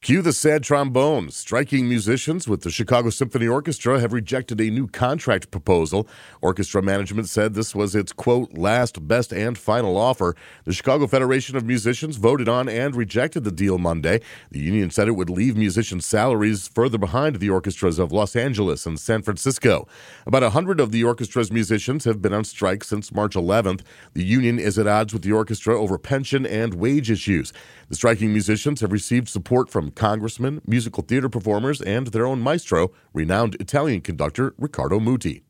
Cue the sad trombones. Striking musicians with the Chicago Symphony Orchestra have rejected a new contract proposal. Orchestra management said this was its, quote, last, best, and final offer. The Chicago Federation of Musicians voted on and rejected the deal Monday. The union said it would leave musicians' salaries further behind the orchestras of Los Angeles and San Francisco. About 100 of the orchestra's musicians have been on strike since March 11th. The union is at odds with the orchestra over pension and wage issues. The striking musicians have received support from congressmen, musical theater performers, and their own maestro, renowned Italian conductor Riccardo Muti.